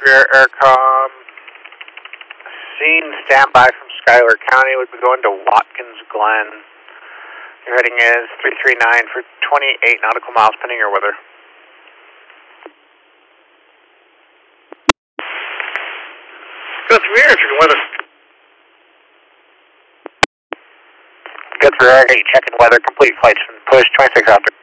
Rear Aircom. Scene standby from Schuyler County. Would be going to Watkins Glen. Your heading is 339 for 28 nautical miles pending your weather. Go through here, checking weather. Go through here, checking weather. Complete flights from push 26 after.